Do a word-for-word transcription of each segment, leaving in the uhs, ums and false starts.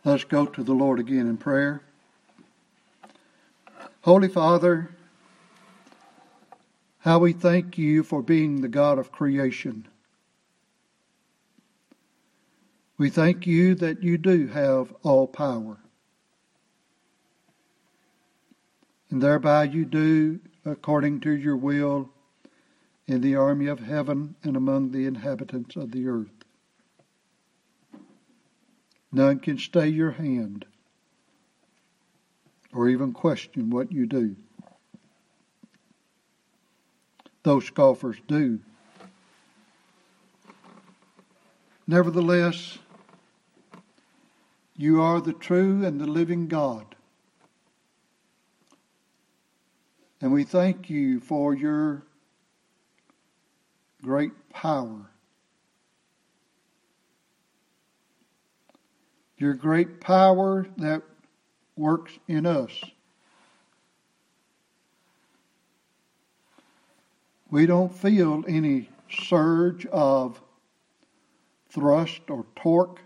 Let's go to the Lord again in prayer. Holy Father, how we thank you for being the God of creation. We thank you that you do have all power. And thereby you do according to your will in the army of heaven and among the inhabitants of the earth. None can stay your hand or even question what you do. Those scoffers do. Nevertheless, you are the true and the living God. And we thank you for your great power. Your great power that works in us. We don't feel any surge of thrust or torque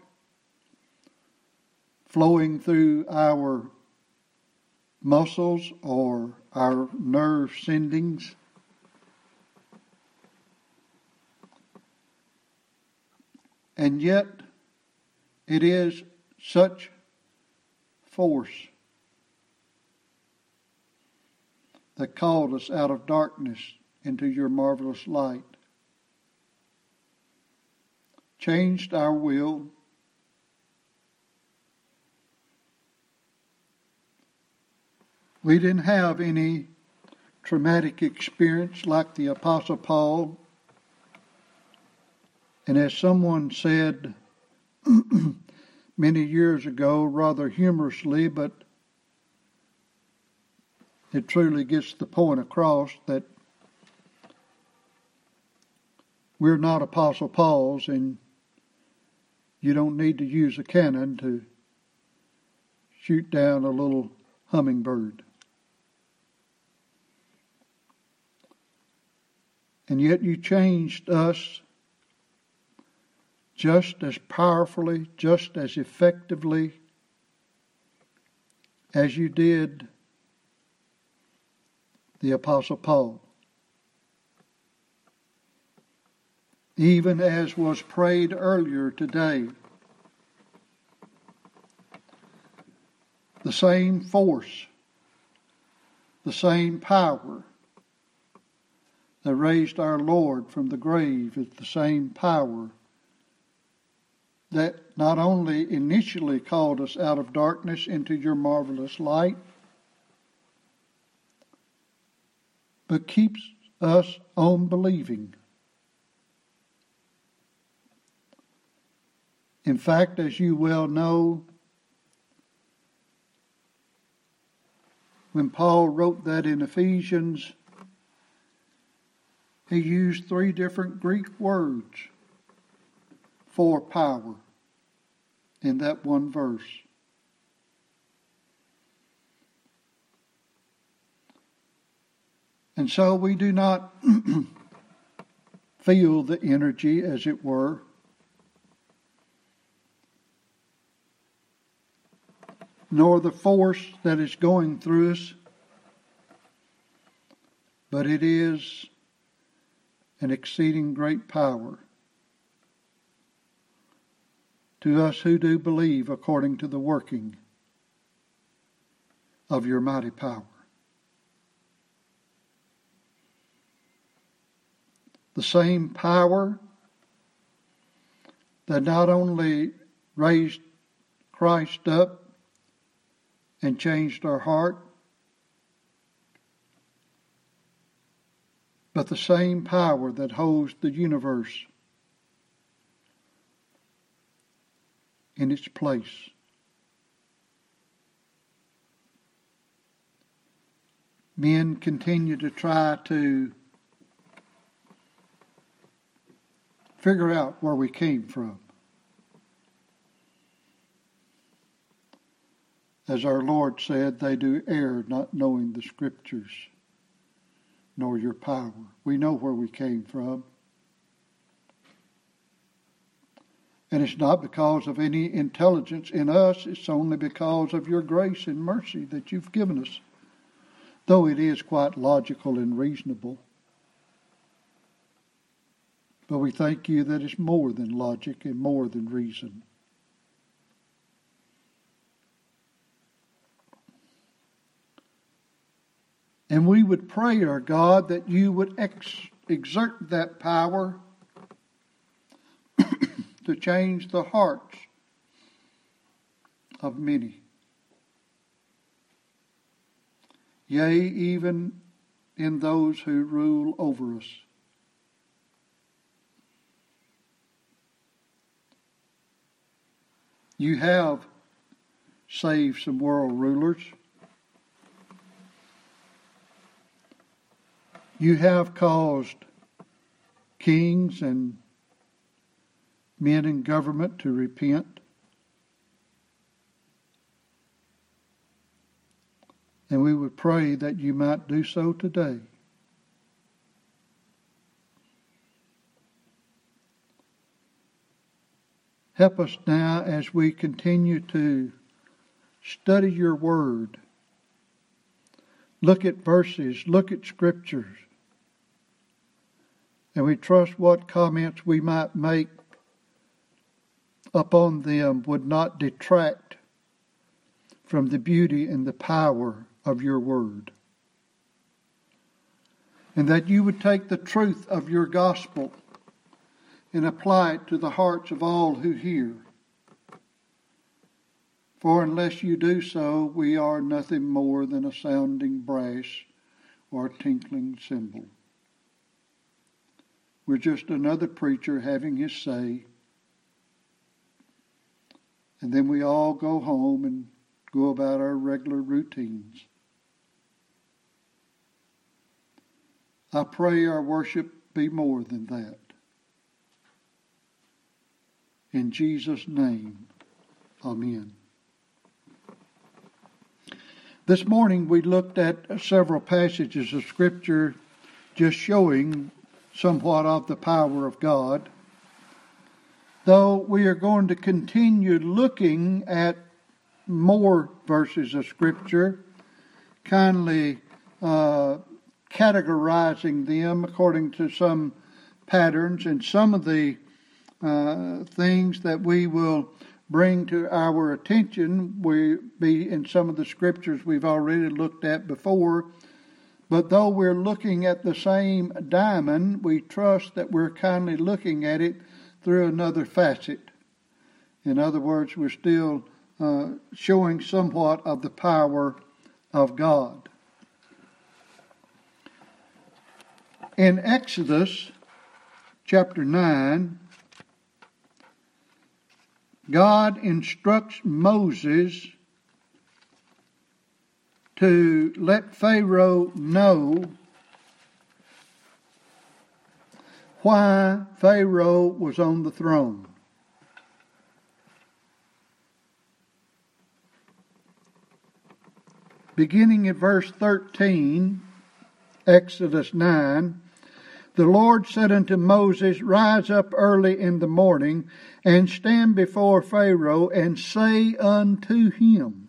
flowing through our muscles or our nerve sendings. And yet it is such force that called us out of darkness into your marvelous light. Changed our will. We didn't have any traumatic experience like the Apostle Paul. And as someone said many years ago, rather humorously, but it truly gets the point across, that we're not Apostle Paul's, and you don't need to use a cannon to shoot down a little hummingbird. And yet you changed us just as powerfully, just as effectively as you did the Apostle Paul. Even as was prayed earlier today, the same force, the same power that raised our Lord from the grave is the same power that not only initially called us out of darkness into your marvelous light, but keeps us on believing. In fact, as you well know, when Paul wrote that in Ephesians, he used three different Greek words for power in that one verse. And so we do not feel the energy, as it were, nor the force that is going through us, but it is an exceeding great power to us who do believe according to the working of your mighty power. The same power that not only raised Christ up and changed our heart, but the same power that holds the universe in its place. Men continue to try to figure out where we came from. As our Lord said, they do err not knowing the Scriptures, nor your power. We know where we came from. And it's not because of any intelligence in us. It's only because of your grace and mercy that you've given us. Though it is quite logical and reasonable. But we thank you that it's more than logic and more than reason. And we would pray, our God, that you would ex- exert that power to change the hearts of many. Yea, even in those who rule over us. You have saved some world rulers. You have caused kings and men in government to repent. And we would pray that you might do so today. Help us now as we continue to study your word. Look at verses, look at scriptures. And we trust what comments we might make upon them would not detract from the beauty and the power of your word. And that you would take the truth of your gospel and apply it to the hearts of all who hear. For unless you do so, we are nothing more than a sounding brass or a tinkling cymbal. We're just another preacher having his say. And then we all go home and go about our regular routines. I pray our worship be more than that. In Jesus' name, amen. This morning we looked at several passages of Scripture just showing somewhat of the power of God. Though we are going to continue looking at more verses of Scripture, kindly uh, categorizing them according to some patterns, and some of the uh, things that we will bring to our attention will be in some of the Scriptures we've already looked at before. But though we're looking at the same diamond, we trust that we're kindly looking at it through another facet. In other words, we're still uh, showing somewhat of the power of God. In Exodus chapter nine, God instructs Moses to let Pharaoh know why Pharaoh was on the throne. Beginning at verse thirteen, Exodus nine, the Lord said unto Moses, Rise up early in the morning, and stand before Pharaoh, and say unto him,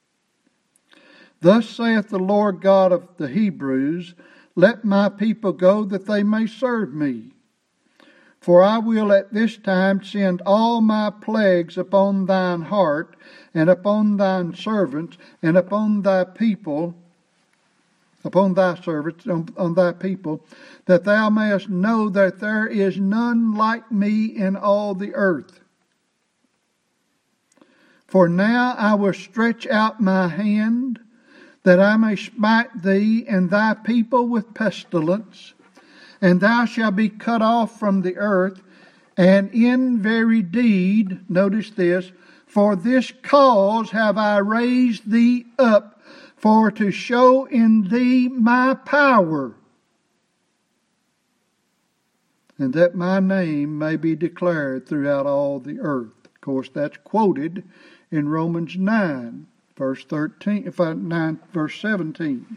Thus saith the Lord God of the Hebrews, Let my people go, that they may serve me. For I will at this time send all my plagues upon thine heart, and upon thine servants, and upon thy people, upon thy servants, on, on thy people, that thou mayest know that there is none like me in all the earth. For now I will stretch out my hand, that I may smite thee and thy people with pestilence, and thou shalt be cut off from the earth, and in very deed, notice this, for this cause have I raised thee up, for to show in thee my power, and that my name may be declared throughout all the earth. Of course, that's quoted in Romans nine, verse thirteen, if I, nine, verse seventeen.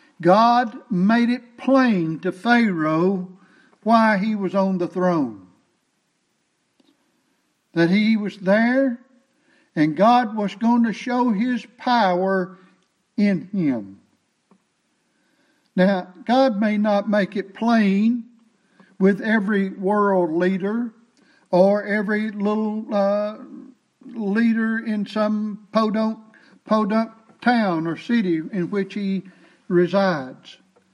God made it plain to Pharaoh why he was on the throne. that he was there and God was going to show his power in him. Now, God may not make it plain with every world leader or every little uh, leader in some podunk, podunk town or city in which he resides.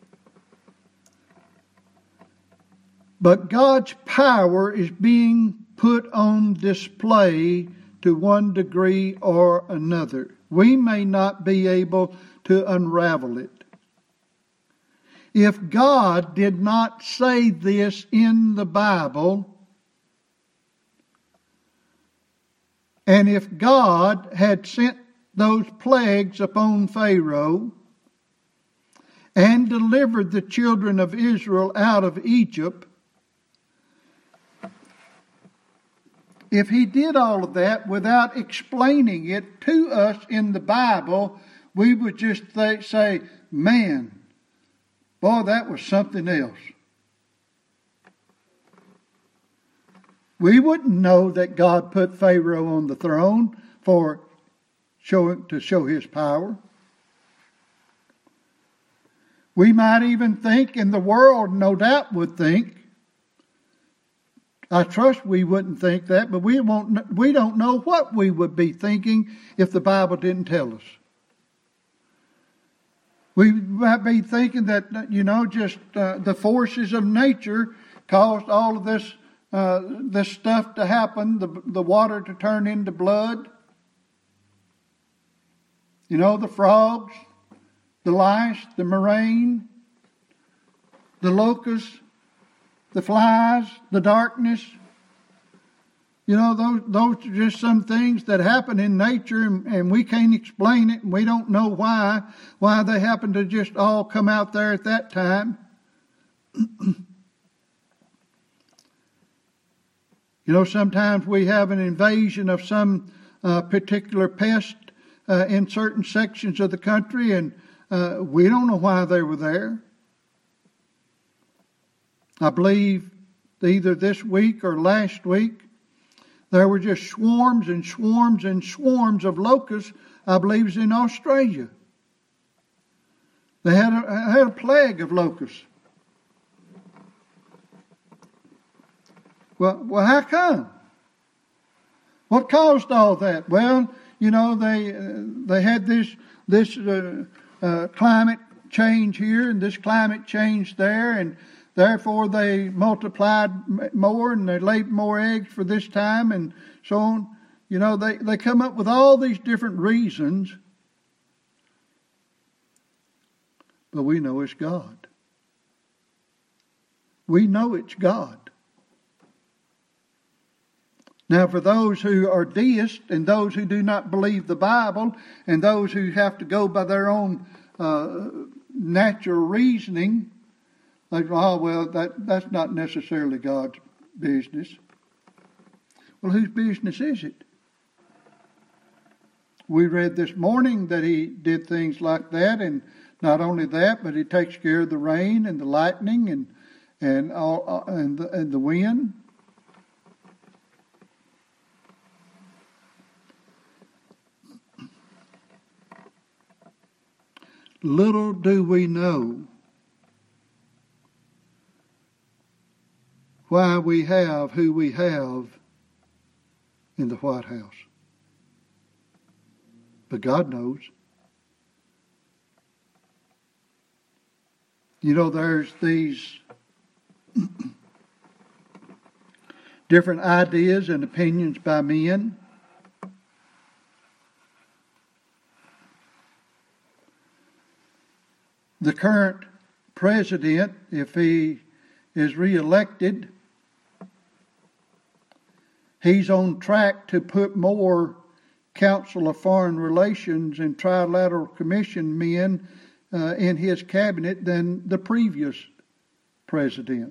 But God's power is being put on display to one degree or another. We may not be able to unravel it. If God did not say this in the Bible, and if God had sent those plagues upon Pharaoh and delivered the children of Israel out of Egypt, if he did all of that without explaining it to us in the Bible, we would just th- say, man, boy, that was something else. We wouldn't know that God put Pharaoh on the throne for show, to show his power. We might even think, and the world no doubt would think, I trust we wouldn't think that, but we won't. We don't know what we would be thinking if the Bible didn't tell us. We might be thinking that, you know, just uh, the forces of nature caused all of this uh, this stuff to happen, the the water to turn into blood. You know, the frogs, the lice, the murrain, the locusts, the flies, the darkness. You know, those those are just some things that happen in nature, and, and we can't explain it, and we don't know why, why they happen to just all come out there at that time. You know, sometimes we have an invasion of some uh, particular pest uh, in certain sections of the country, and uh, we don't know why they were there. I believe either this week or last week, there were just swarms and swarms and swarms of locusts, I believe it was in Australia. They had a, had a plague of locusts. Well, well, how come? What caused all that? Well, you know, they uh, they had this this uh, uh, climate change here and this climate change there, and therefore they multiplied more and they laid more eggs for this time and so on. You know, they, they come up with all these different reasons, but we know it's God. We know it's God. Now, for those who are deists and those who do not believe the Bible and those who have to go by their own uh, natural reasoning, they go, oh, well, that, that's not necessarily God's business. Well, whose business is it? We read this morning that he did things like that, and not only that, but he takes care of the rain and the lightning and and all and the, and the wind. Little do we know why we have who we have in the White House. But God knows. You know, there's these different ideas and opinions by men. The current president, if he is reelected, he's on track to put more Council of Foreign Relations and Trilateral Commission men uh, in his cabinet than the previous president.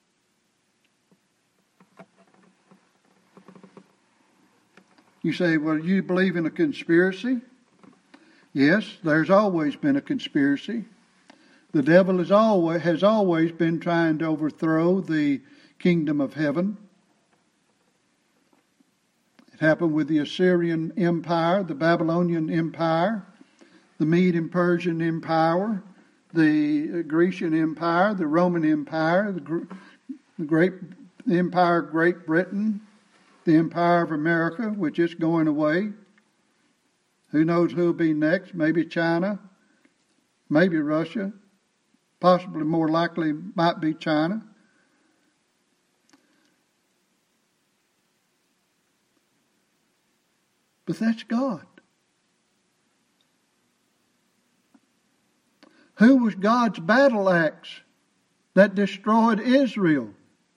You say, well, you believe in a conspiracy? Yes, there's always been a conspiracy. The devil has always, has always been trying to overthrow the kingdom of heaven. It happened with the Assyrian Empire, the Babylonian Empire, the Mede and Persian Empire, the Grecian Empire, the Roman Empire, the, the great the Empire of Great Britain, the Empire of America, which is going away. Who knows who will be next? Maybe China, maybe Russia, possibly more likely might be China. But that's God. Who was God's battle axe that destroyed Israel?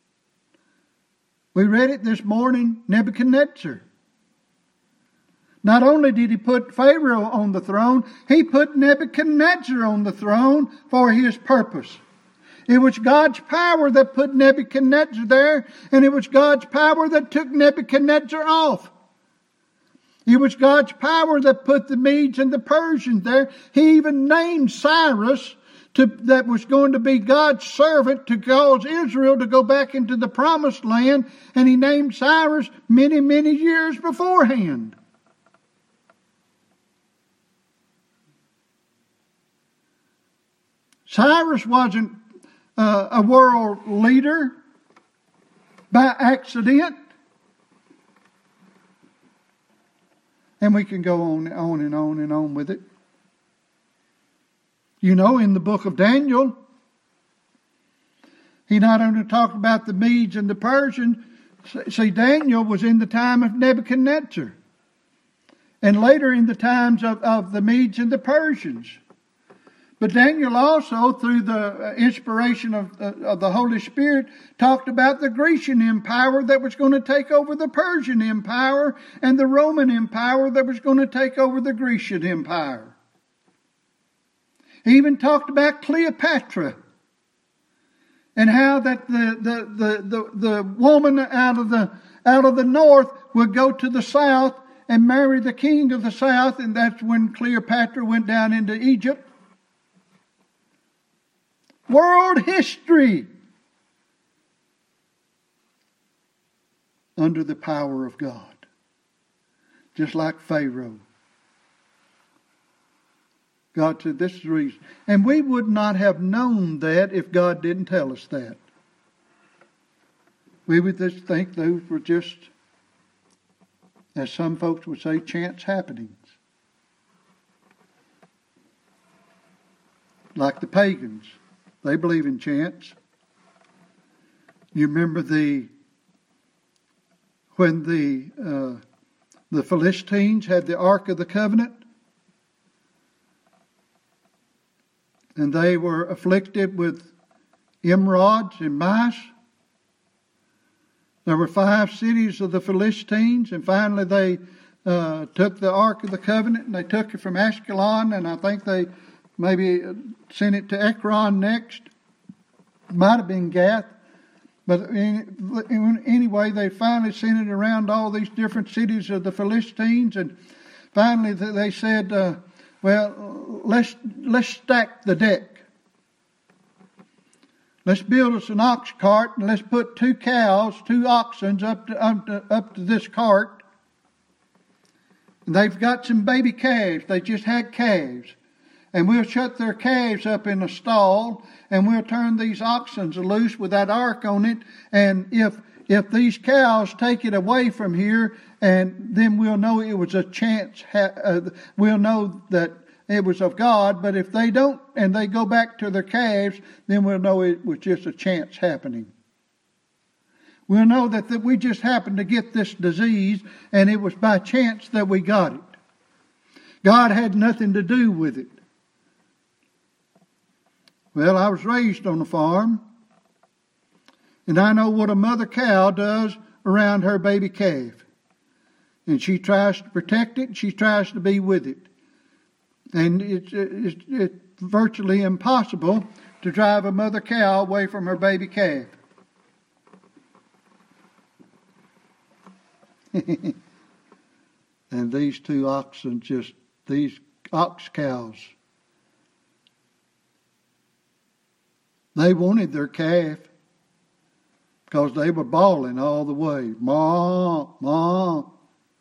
We read it this morning, Nebuchadnezzar. Not only did he put Pharaoh on the throne, he put Nebuchadnezzar on the throne for his purpose. It was God's power that put Nebuchadnezzar there, and it was God's power that took Nebuchadnezzar off. It was God's power that put the Medes and the Persians there. He even named Cyrus, to, that was going to be God's servant to cause Israel to go back into the promised land. And he named Cyrus many, many years beforehand. Cyrus wasn't uh, a world leader by accident. And we can go on and on and on and on with it. You know, in the book of Daniel, he not only talked about the Medes and the Persians. See, Daniel was in the time of Nebuchadnezzar. And later in the times of, of the Medes and the Persians. But Daniel also, through the inspiration of, of the Holy Spirit, talked about the Grecian Empire that was going to take over the Persian Empire and the Roman Empire that was going to take over the Grecian Empire. He even talked about Cleopatra and how that the, the, the, the, the woman out of the, out of the north would go to the south and marry the king of the south, and that's when Cleopatra went down into Egypt. World history under the power of God. Just like Pharaoh. God said, this is the reason. And we would not have known that if God didn't tell us that. We would just think those were just, as some folks would say, chance happenings. Like the pagans. They believe in chance. You remember the when the uh, the Philistines had the Ark of the Covenant, and they were afflicted with emerods and mice. There were five cities of the Philistines, and finally they uh, took the Ark of the Covenant, and they took it from Ashkelon, and I think they maybe sent it to Ekron next. Might have been Gath. But anyway, they finally sent it around all these different cities of the Philistines. And finally they said, uh, well, let's, let's stack the deck. Let's build us an ox cart and let's put two cows, two oxen up to, up to, up to this cart. And they've got some baby calves. They just had calves. And we'll shut their calves up in a stall, and we'll turn these oxen loose with that ark on it. And if if these cows take it away from here, and then we'll know it was a chance. Uh, we'll know that it was of God. But if they don't, and they go back to their calves, then we'll know it was just a chance happening. We'll know that, that we just happened to get this disease, and it was by chance that we got it. God had nothing to do with it. Well, I was raised on a farm, and I know what a mother cow does around her baby calf. And she tries to protect it, she tries to be with it. And it's, it's, it's virtually impossible to drive a mother cow away from her baby calf. And these two oxen, just these ox cows, they wanted their calf because they were bawling all the way. Ma, ma.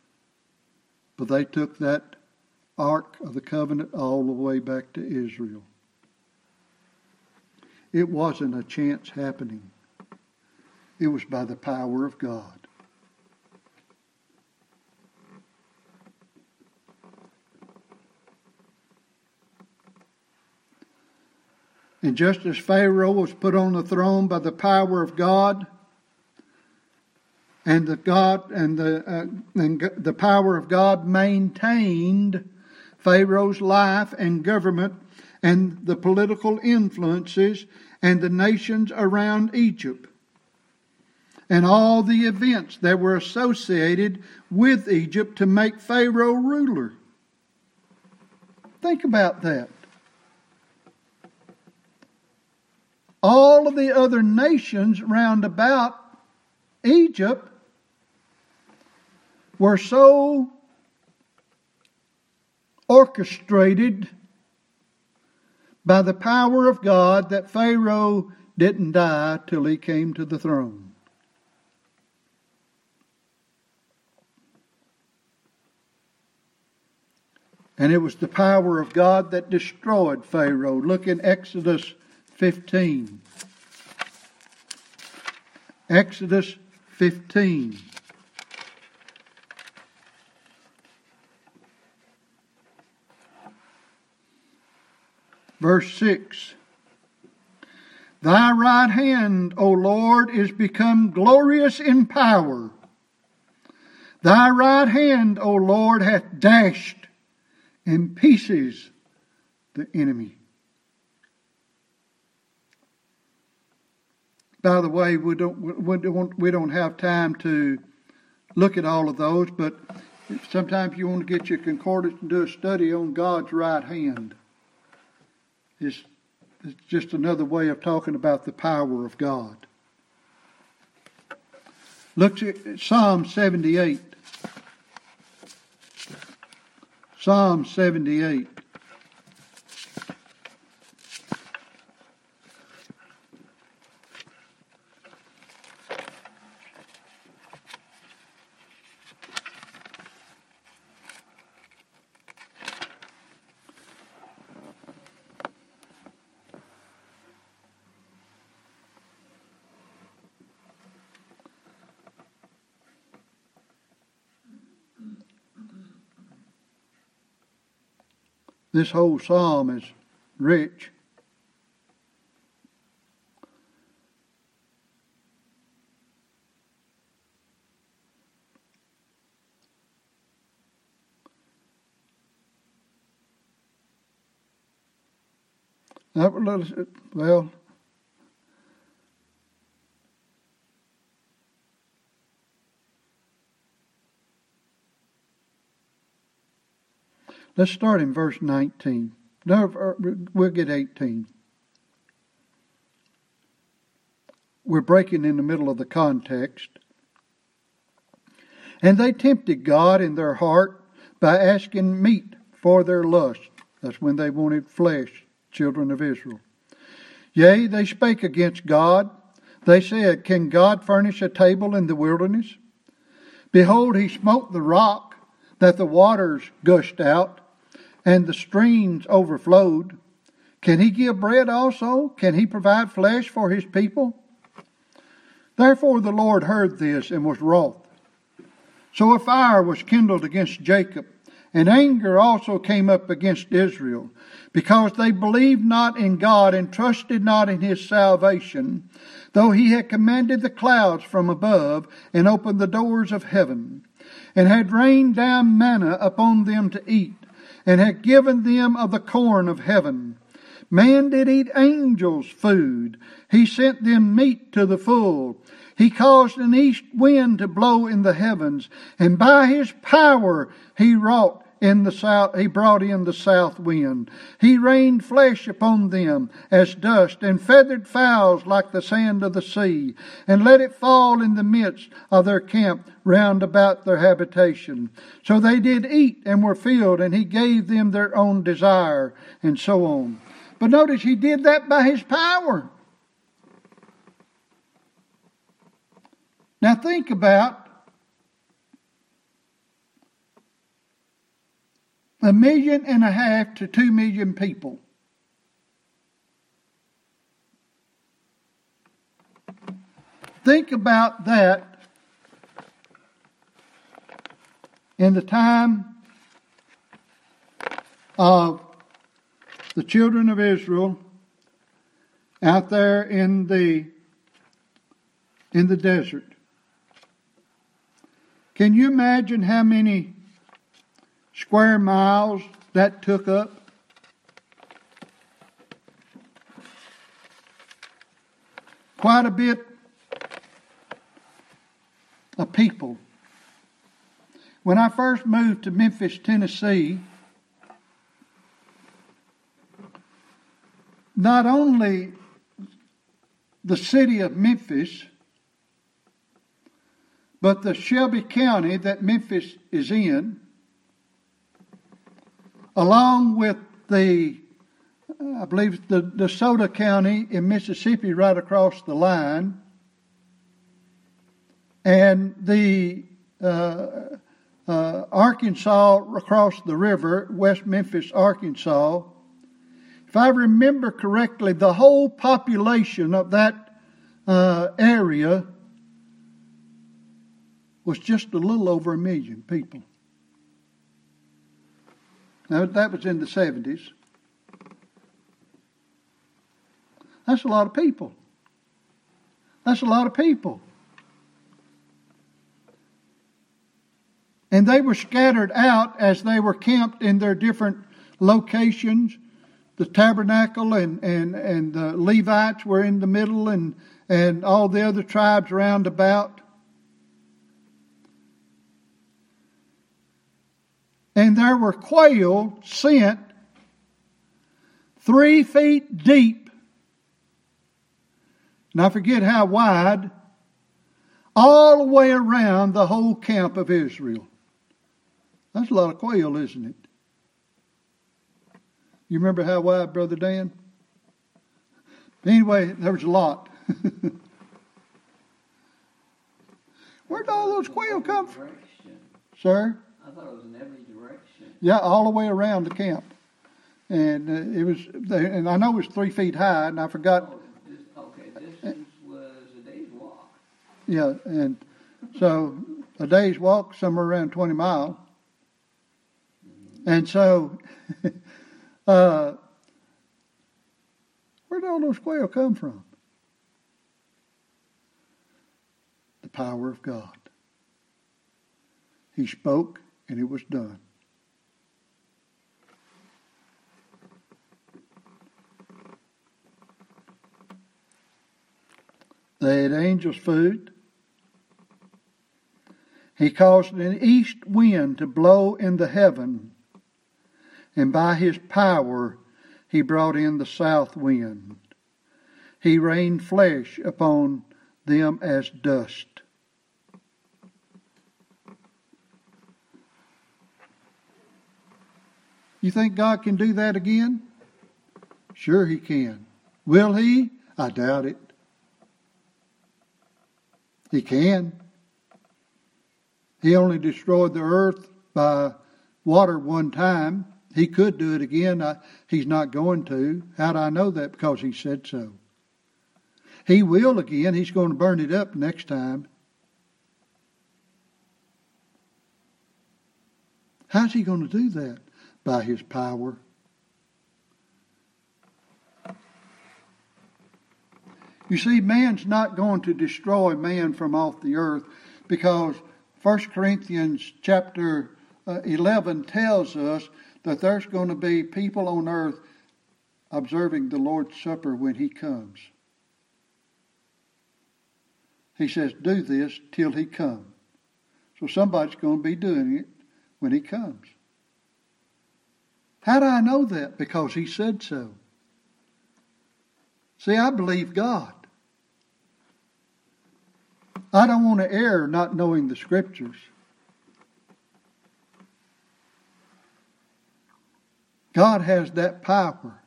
but they took that Ark of the Covenant all the way back to Israel. It wasn't a chance happening. It was by the power of God. And just as Pharaoh was put on the throne by the power of God, and the God and the uh, and the power of God maintained Pharaoh's life and government and the political influences and the nations around Egypt, and all the events that were associated with Egypt to make Pharaoh ruler. Think about that. All of the other nations round about Egypt were so orchestrated by the power of God that Pharaoh didn't die till he came to the throne. And it was the power of God that destroyed Pharaoh. Look in Exodus fifteen. Exodus fifteen. Verse six. Thy right hand, O Lord, is become glorious in power. Thy right hand, O Lord, hath dashed in pieces the enemy. By the way, we don't we don't we don't have time to look at all of those, but sometimes you want to get your concordance and do a study on God's right hand. It's, it's just another way of talking about the power of God. Look at Psalm seventy-eight. Psalm seventy-eight. This whole psalm is rich. Well, let's start in verse nineteen. No, we'll get eighteen. We're breaking in the middle of the context. And they tempted God in their heart by asking meat for their lust. That's when they wanted flesh, children of Israel. Yea, they spake against God. They said, Can God furnish a table in the wilderness? Behold, he smote the rock, that the waters gushed out, and the streams overflowed. Can he give bread also? Can he provide flesh for his people? Therefore the Lord heard this and was wroth. So a fire was kindled against Jacob, and anger also came up against Israel, because they believed not in God and trusted not in his salvation, though he had commanded the clouds from above and opened the doors of heaven, and had rained down manna upon them to eat, and had given them of the corn of heaven. Man did eat angels' food. He sent them meat to the full. He caused an east wind to blow in the heavens, and by his power he wrought in the south. He brought in the south wind. He rained flesh upon them as dust, and feathered fowls like the sand of the sea, and let it fall in the midst of their camp round about their habitation. So they did eat and were filled, and he gave them their own desire, and so on. But notice he did that by his power. Now think about a million and a half to two million people. Think about that in the time of the children of Israel out there in the in the desert. Can you imagine how many square miles that took up? Quite a bit of people. When I first moved to Memphis, Tennessee, not only the city of Memphis, but the Shelby County that Memphis is in, along with the, I believe, the DeSoto County in Mississippi right across the line, and the uh, uh, Arkansas across the river, West Memphis, Arkansas. If I remember correctly, the whole population of that uh, area was just a little over a million people. Now, that was in the seventies. That's a lot of people. That's a lot of people. And they were scattered out as they were camped in their different locations. The tabernacle and, and, and the Levites were in the middle, and, and all the other tribes round about. And there were quail sent three feet deep, and I forget how wide, all the way around the whole camp of Israel. That's a lot of quail, isn't it? You remember how wide, Brother Dan? Anyway, there was a lot. Where'd all those quail come from? Sir? I thought it was in every direction. Yeah, all the way around the camp. And uh, it was, and I know it was three feet high, and I forgot. Oh, this, okay, distance was a day's walk. Yeah, and so a day's walk, somewhere around twenty miles. And so, uh, where did all those quail come from? The power of God. He spoke, and it was done. They had angels' food. He caused an east wind to blow in the heaven, and by his power he brought in the south wind. He rained flesh upon them as dust. You think God can do that again? Sure he can. Will he? I doubt it. He can. He only destroyed the earth by water one time. He could do it again. I, he's not going to. How do I know that? Because he said so. He will again. He's going to burn it up next time. How's he going to do that? By his power. You see, man's not going to destroy man from off the earth, because First Corinthians chapter eleven tells us that there's going to be people on earth observing the Lord's Supper when he comes. He says, do this till he comes. So somebody's going to be doing it when he comes. How do I know that? Because he said so. See, I believe God. I don't want to err not knowing the Scriptures. God has that power.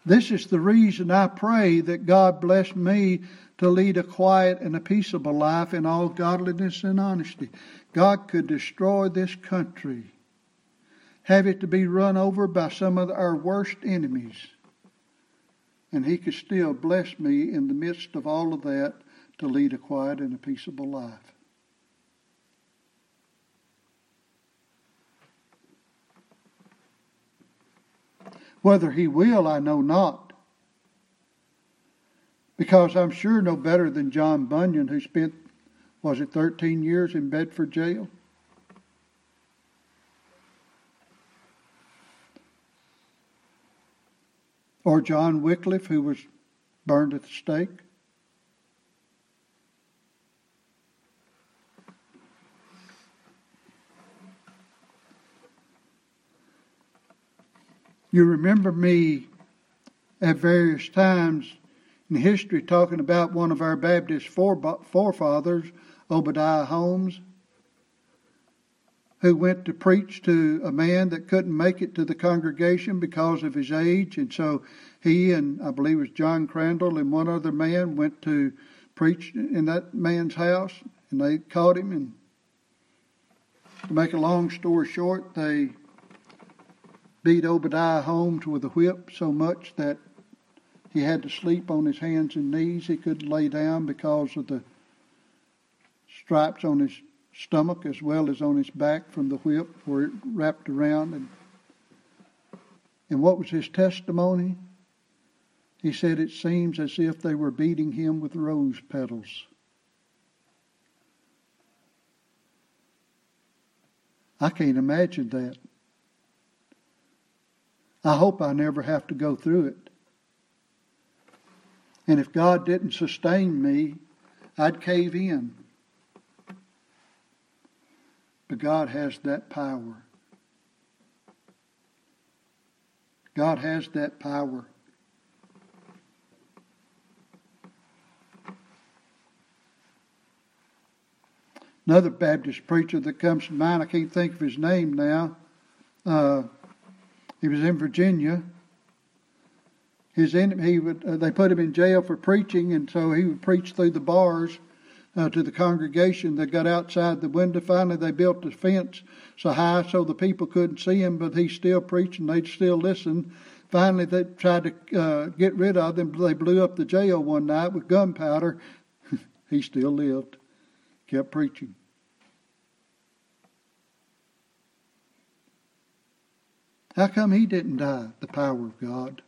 This is the reason I pray that God bless me to lead a quiet and a peaceable life in all godliness and honesty. God could destroy this country, have it to be run over by some of our worst enemies, and He could still bless me in the midst of all of that to lead a quiet and a peaceable life. Whether He will, I know not. Because I'm sure no better than John Bunyan, who spent, was it thirteen years in Bedford jail? Or John Wycliffe, who was burned at the stake? You remember me at various times in history talking about one of our Baptist forefathers, Obadiah Holmes, who went to preach to a man that couldn't make it to the congregation because of his age. And so he and I believe it was John Crandall and one other man went to preach in that man's house, and they caught him. And to make a long story short, they beat Obadiah Holmes with a whip so much that he had to sleep on his hands and knees. He couldn't lay down because of the stripes on his stomach as well as on his back from the whip where it wrapped around. And, and what was his testimony? He said it seems as if they were beating him with rose petals. I can't imagine that. I hope I never have to go through it. And if God didn't sustain me, I'd cave in. But God has that power. God has that power. Another Baptist preacher that comes to mind, I can't think of his name now. Uh, he was in Virginia. His enemy, he would, uh, they put him in jail for preaching, and so he would preach through the bars uh, to the congregation that got outside the window. Finally, they built a fence so high so the people couldn't see him, but he's still preaching. They'd still listen. Finally, they tried to uh, get rid of him. They blew up the jail one night with gunpowder. He still lived, kept preaching. How come he didn't die? The power of God.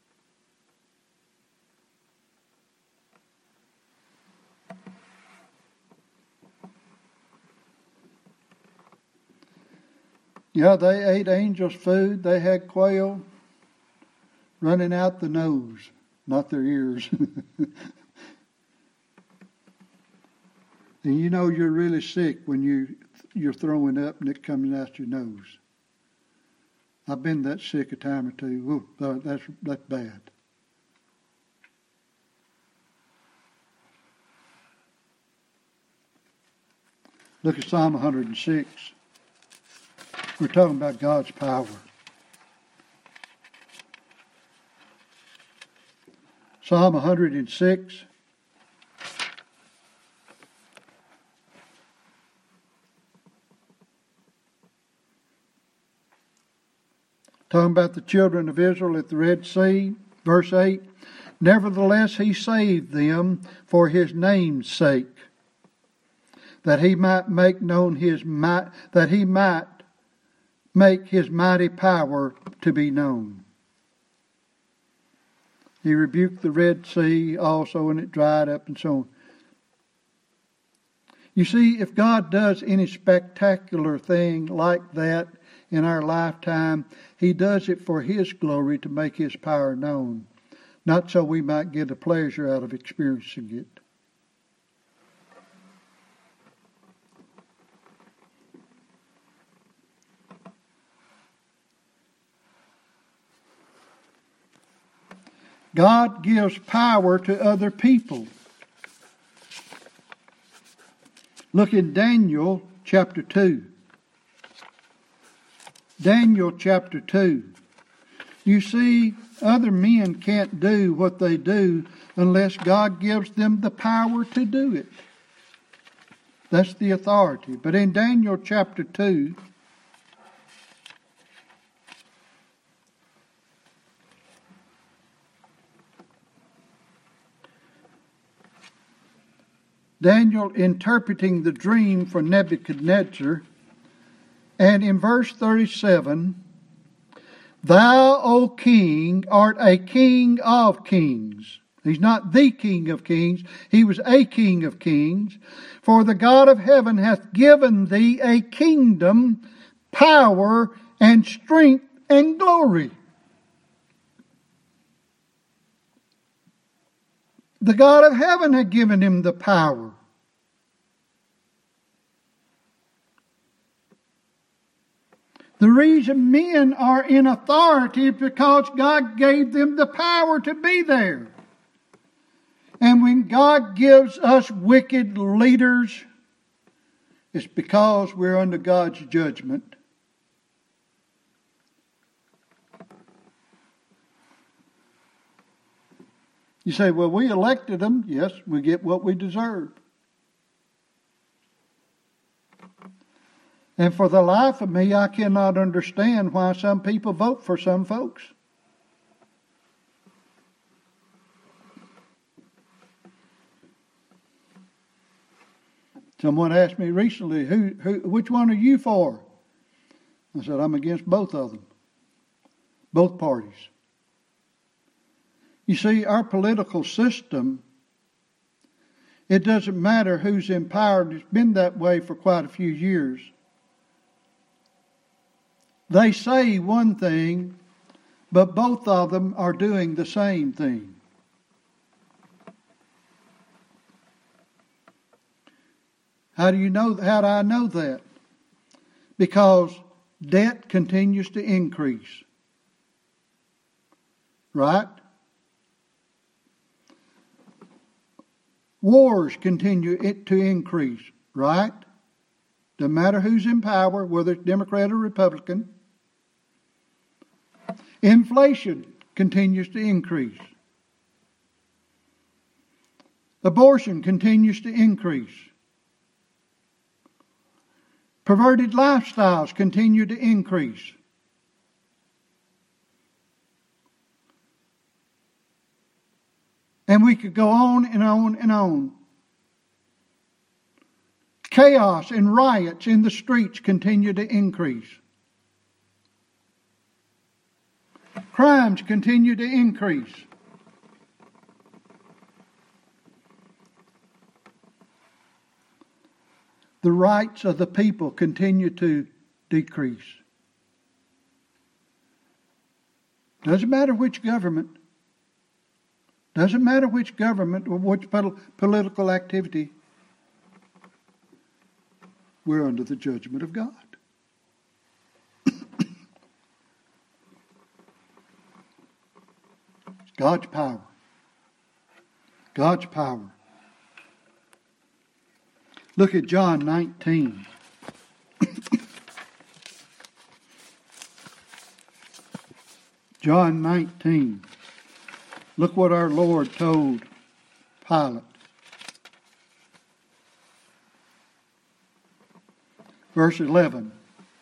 Yeah, they ate angels' food. They had quail running out the nose, not their ears. And you know you're really sick when you, you're throwing up and it comes out your nose. I've been that sick a time or two. Ooh, that's, that's bad. Look at Psalm one hundred six. We're talking about God's power. Psalm one hundred six. Talking about the children of Israel at the Red Sea. Verse eight. Nevertheless he saved them for his name's sake, that he might make known his might, that he might make his mighty power to be known. He rebuked the Red Sea also, and it dried up and so on. You see, if God does any spectacular thing like that in our lifetime, He does it for His glory to make His power known, not so we might get a pleasure out of experiencing it. God gives power to other people. Look in Daniel chapter two. Daniel chapter two. You see, other men can't do what they do unless God gives them the power to do it. That's the authority. But in Daniel chapter two, Daniel interpreting the dream for Nebuchadnezzar, and in verse thirty-seven, Thou, O king, art a king of kings. He's not the king of kings. He was a king of kings. For the God of heaven hath given thee a kingdom, power, and strength, and glory. The God of heaven had given him the power. The reason men are in authority is because God gave them the power to be there. And when God gives us wicked leaders, it's because we're under God's judgment. You say, well, we elected them. Yes, we get what we deserve. And for the life of me, I cannot understand why some people vote for some folks. Someone asked me recently, who, who, which one are you for? I said, I'm against both of them. Both parties. You see, our political system, it doesn't matter who's in power. It's been that way for quite a few years. They say one thing, but both of them are doing the same thing. How do you know? How do I know that? Because debt continues to increase. Right? Wars continue it to increase. Right? Doesn't matter who's in power, whether it's Democrat or Republican. Inflation continues to increase. Abortion continues to increase. Perverted lifestyles continue to increase. And we could go on and on and on. Chaos and riots in the streets continue to increase. Crimes continue to increase. The rights of the people continue to decrease. Doesn't matter which government. Doesn't matter which government or which political activity. We're under the judgment of God. It's God's power. God's power. Look at John nineteen. John nineteen. Look what our Lord told Pilate. Verse eleven.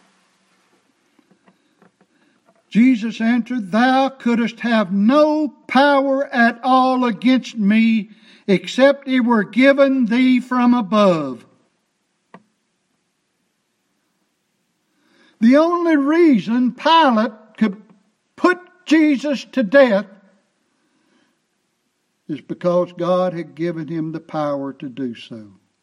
Jesus answered, Thou couldst have no power at all against me, except it were given thee from above. The only reason Pilate could put Jesus to death is because God had given him the power to do so.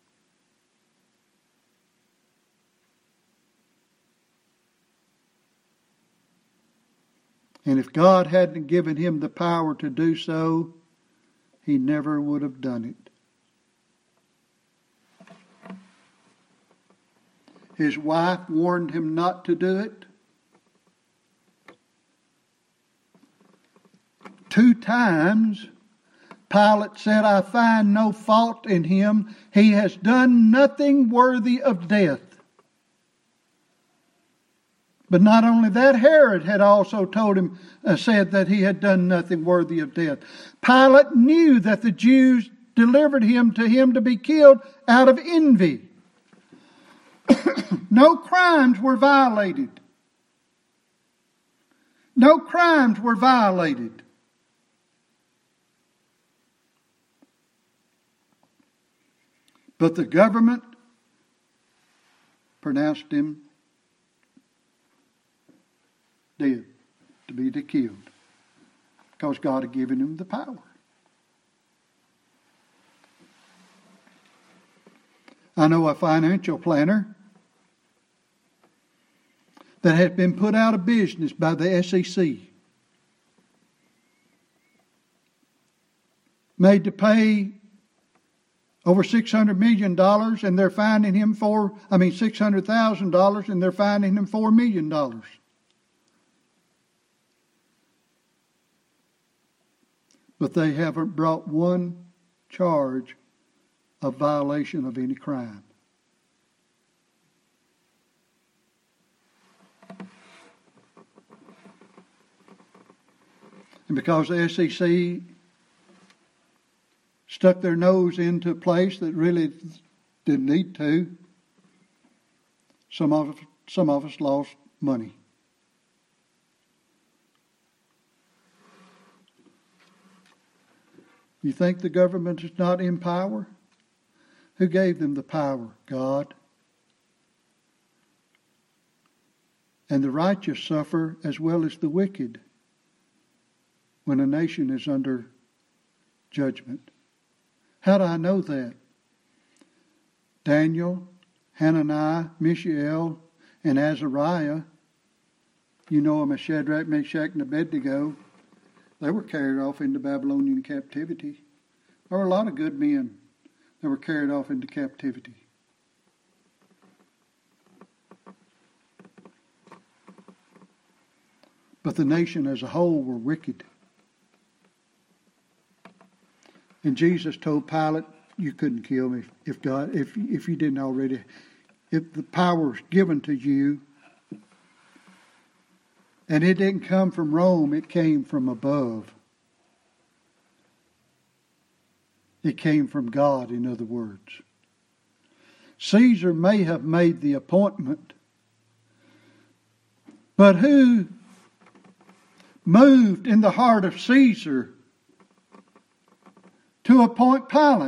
And if God hadn't given him the power to do so, he never would have done it. His wife warned him not to do it. Two times, Pilate said, I find no fault in him. He has done nothing worthy of death. But not only that, Herod had also told him, uh, said that he had done nothing worthy of death. Pilate knew that the Jews delivered him to him to be killed out of envy. No crimes were violated. No crimes were violated. But the government pronounced him dead, to be killed, because God had given him the power. I know a financial planner that had been put out of business by the S E C, made to pay over six hundred million dollars, and they're finding him for, I mean six hundred thousand dollars, and they're finding him four million dollars. But they haven't brought one charge of violation of any crime. And because the S E C stuck their nose into a place that really didn't need to, some of us, some of us lost money. You think the government is not in power? Who gave them the power? God. And the righteous suffer as well as the wicked when a nation is under judgment. How do I know that? Daniel, Hananiah, Mishael, and Azariah, you know them as Shadrach, Meshach, and Abednego, they were carried off into Babylonian captivity. There were a lot of good men that were carried off into captivity. But the nation as a whole were wicked. And Jesus told Pilate, you couldn't kill me if God, if if you didn't already, if the power was given to you. And it didn't come from Rome, it came from above. It came from God, in other words. Caesar may have made the appointment, but who moved in the heart of Caesar to appoint Pilate?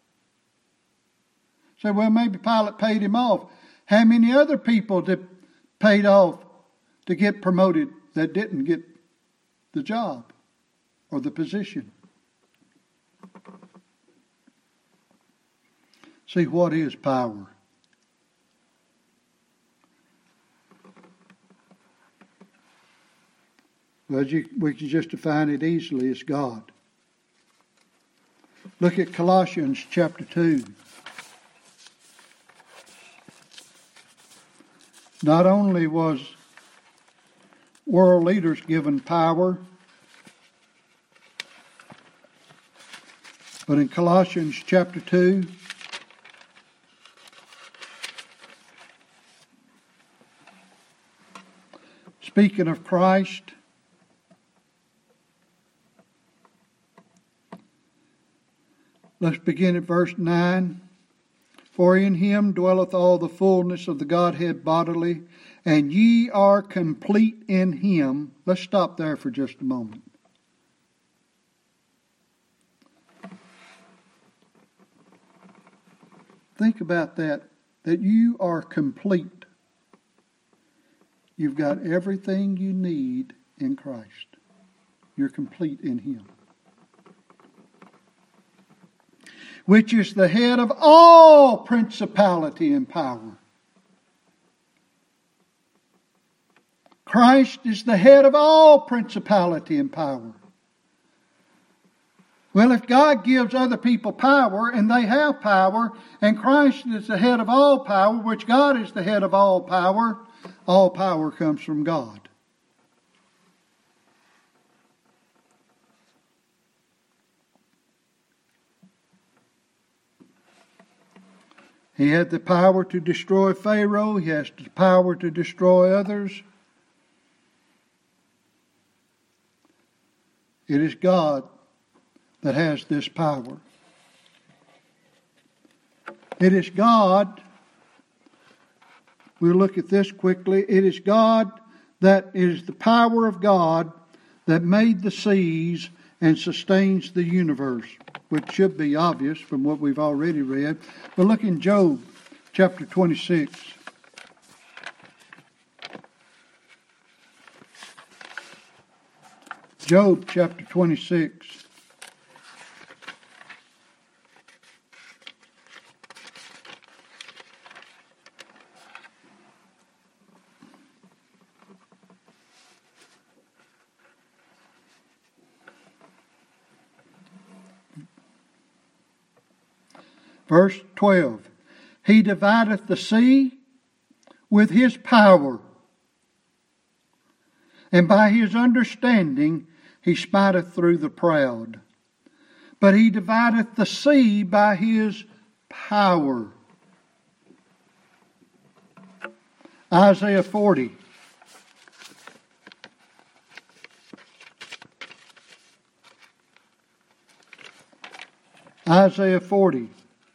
Say, well, maybe Pilate paid him off. How many other people did paid off to get promoted that didn't get the job or the position? See, what is power? Well, you, we can just define it easily as God. Look at Colossians chapter two. Not only was world leaders given power, but in Colossians chapter two, speaking of Christ, let's begin at verse nine. For in him dwelleth all the fullness of the Godhead bodily, and ye are complete in him. Let's stop there for just a moment. Think about that, that you are complete. You've got everything you need in Christ. You're complete in him. Which is the head of all principality and power. Christ is the head of all principality and power. Well, if God gives other people power, and they have power, and Christ is the head of all power, which God is the head of all power, all power comes from God. He had the power to destroy Pharaoh. He has the power to destroy others. It is God that has this power. It is God, we'll look at this quickly, it is God that is the power of God that made the seas and sustains the universe, which should be obvious from what we've already read. But look in Job chapter twenty-six. Job chapter twenty-six. Verse twelve. He divideth the sea with his power, and by his understanding he smiteth through the proud. But he divideth the sea by his power. Isaiah forty. Isaiah forty.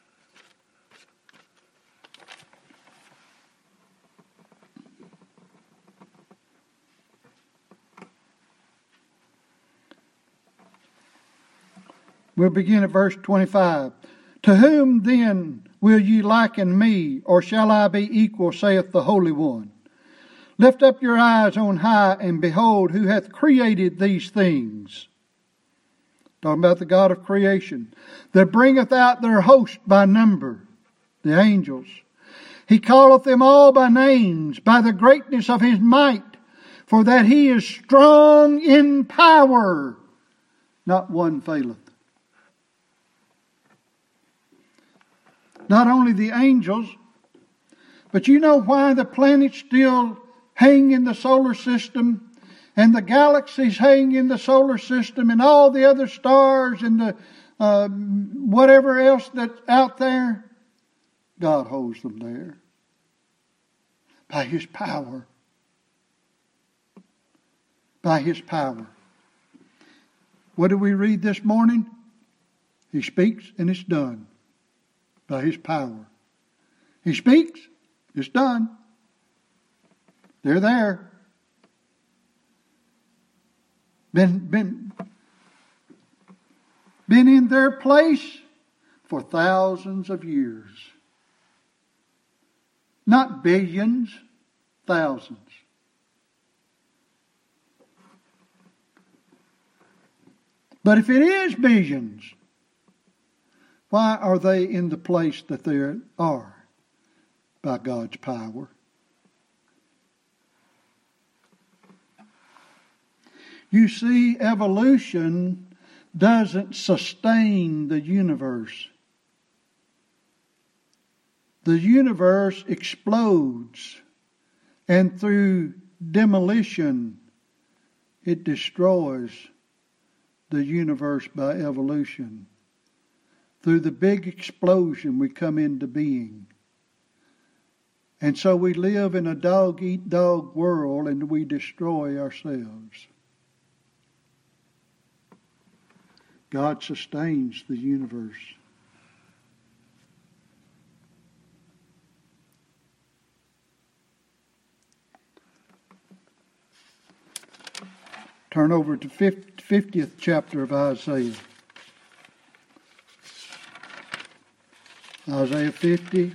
We'll begin at verse twenty-five. To whom then will ye liken me, or shall I be equal, saith the Holy One? Lift up your eyes on high, and behold, who hath created these things? Talking about the God of creation. That bringeth out their host by number, the angels. He calleth them all by names, by the greatness of his might, for that he is strong in power. Not one faileth. Not only the angels, but you know why the planets still hang in the solar system, and the galaxies hang in the solar system, and all the other stars and the uh, whatever else that's out there? God holds them there by his power. By his power. What did we read this morning? He speaks and it's done. By his power. He speaks, it's done. They're there. Been, been, been in their place for thousands of years. Not billions, thousands. But if it is billions, why are they in the place that they are? By God's power. You see, evolution doesn't sustain the universe. The universe explodes, and through demolition, it destroys the universe by evolution. Through the big explosion, we come into being. And so we live in a dog-eat-dog world, and we destroy ourselves. God sustains the universe. Turn over to fiftieth chapter of Isaiah. Isaiah fifty.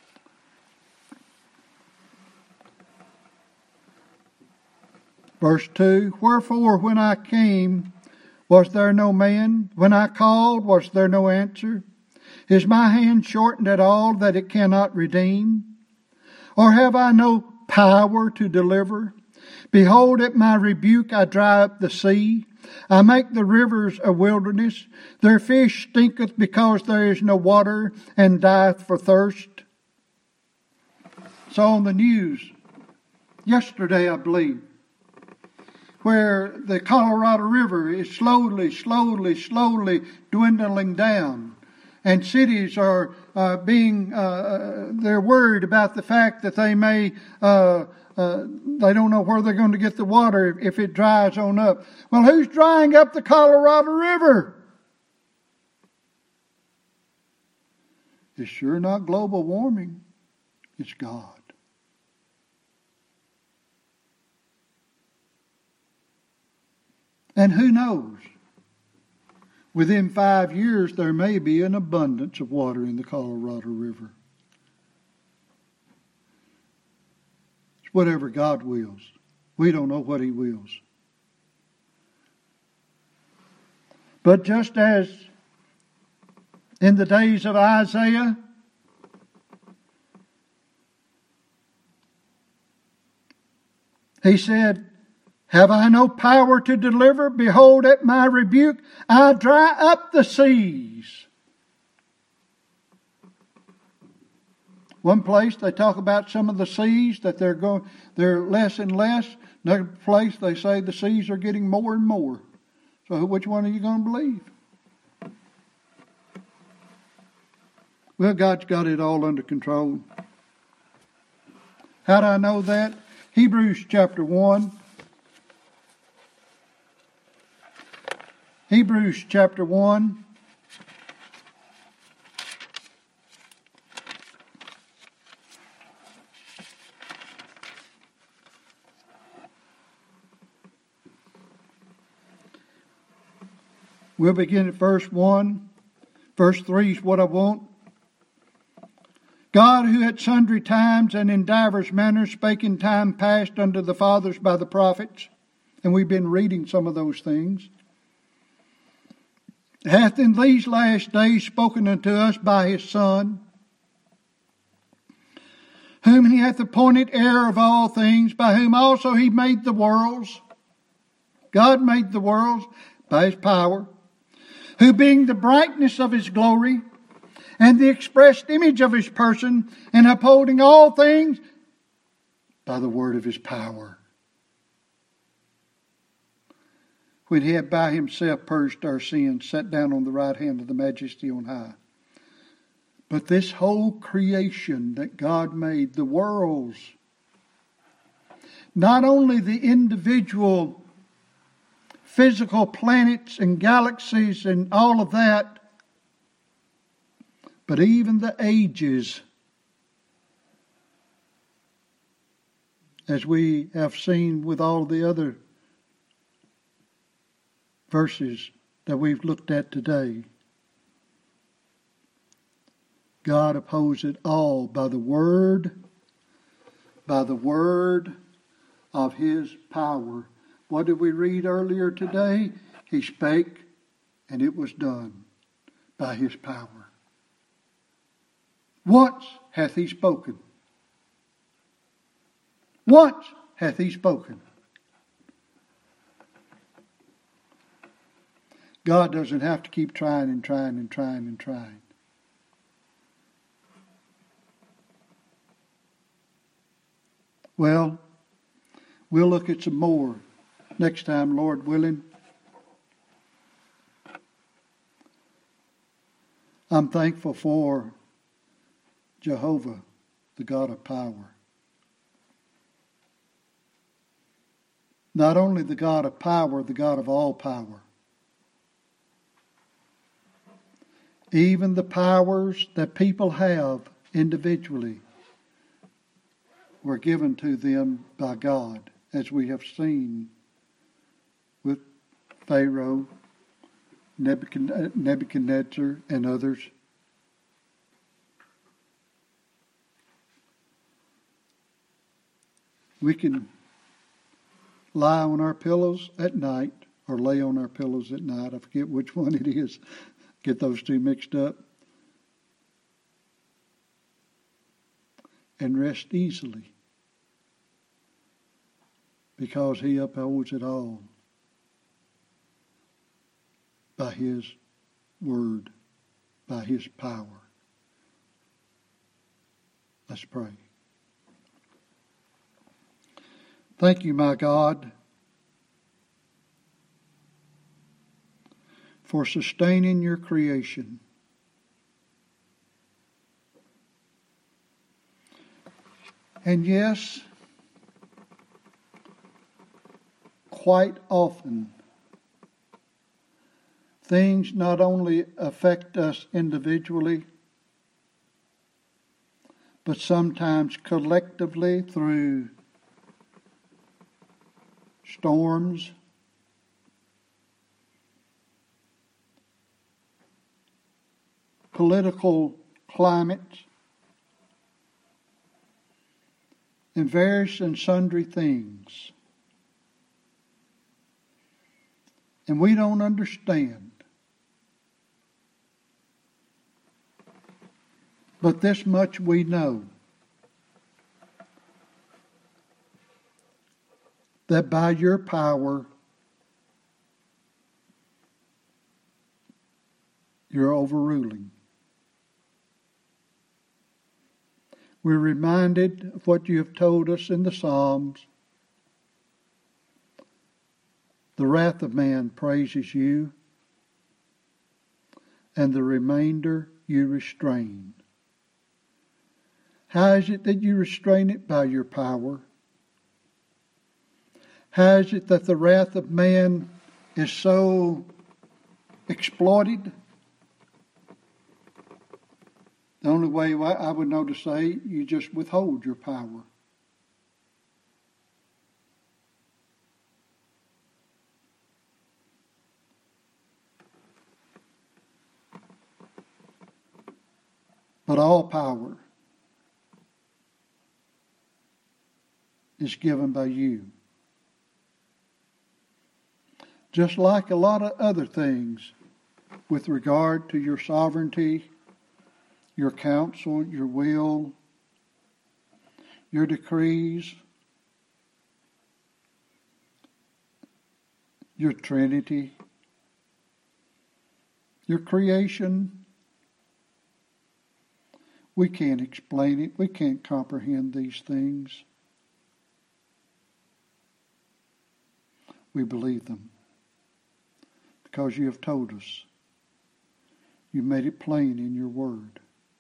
Verse two. Wherefore when I came, was there no man? When I called, was there no answer? Is my hand shortened at all that it cannot redeem? Or have I no power to deliver? Behold, at my rebuke I dry up the sea. I make the rivers a wilderness. Their fish stinketh because there is no water, and dieth for thirst. So on the news yesterday, I believe, where the Colorado River is slowly, slowly, slowly dwindling down. and cities are uh, being, uh, they're worried about the fact that they may, uh, uh, they don't know where they're going to get the water if it dries on up. Well, who's drying up the Colorado River? It's sure not global warming. It's God. And who knows? Within five years, there may be an abundance of water in the Colorado River. It's whatever God wills. We don't know what He wills. But just as in the days of Isaiah, he said, have I no power to deliver? Behold, at my rebuke, I dry up the seas. One place they talk about some of the seas, that they're going, they're less and less. Another place they say the seas are getting more and more. So which one are you going to believe? Well, God's got it all under control. How do I know that? Hebrews chapter one. Hebrews chapter one. We'll begin at verse one. Verse three is what I want. God, who at sundry times and in divers manners spake in time past unto the fathers by the prophets, and we've been reading some of those things, hath in these last days spoken unto us by His Son, whom He hath appointed heir of all things, by whom also He made the worlds. God made the worlds by His power, who being the brightness of His glory, and the expressed image of His person, and upholding all things by the word of His power. When He had by Himself purged our sins, sat down on the right hand of the Majesty on high. But this whole creation that God made, the worlds, not only the individual physical planets and galaxies and all of that, but even the ages, as we have seen with all the other verses that we've looked at today. God upholds it all by the word, by the word of His power. What did we read earlier today? He spake and it was done by His power. Once hath He spoken. Once hath He spoken. God doesn't have to keep trying and trying and trying and trying. Well, we'll look at some more next time, Lord willing. I'm thankful for Jehovah, the God of power. Not only the God of power, the God of all power. Even the powers that people have individually were given to them by God, as we have seen with Pharaoh, Nebuchadnezzar, and others. We can lie on our pillows at night, or lay on our pillows at night. I forget which one it is. Get those two mixed up. And rest easily. Because He upholds it all by His word, by His power. Let's pray. Thank you, my God, for sustaining your creation. And yes, quite often, things not only affect us individually, but sometimes collectively through storms, political climates, and various and sundry things. And we don't understand. But this much we know, that by your power, you're overruling. We're reminded of what you have told us in the Psalms. The wrath of man praises you, and the remainder you restrain. How is it that you restrain it? By your power. How is it that the wrath of man is so exploited? The only way I would know to say, you just withhold your power. But all power is given by you. Just like a lot of other things with regard to your sovereignty, your counsel, your will, your decrees, your Trinity, your creation. We can't explain it. We can't comprehend these things. We believe them because you have told us. You made it plain in your word.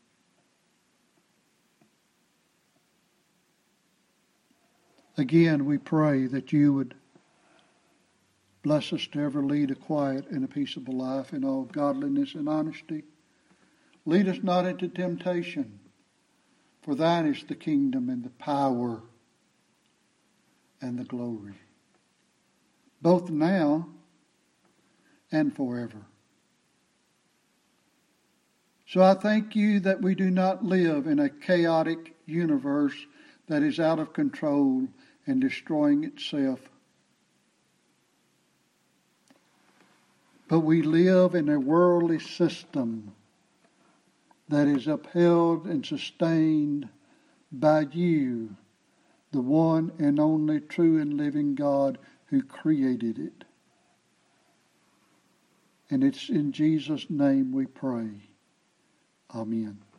Again, we pray that you would bless us to ever lead a quiet and a peaceable life in all godliness and honesty. Lead us not into temptation, for thine is the kingdom and the power and the glory, both now and forever. So I thank you that we do not live in a chaotic universe that is out of control and destroying itself, but we live in a worldly system that is upheld and sustained by you, the one and only true and living God who created it. And it's in Jesus' name we pray. Amen.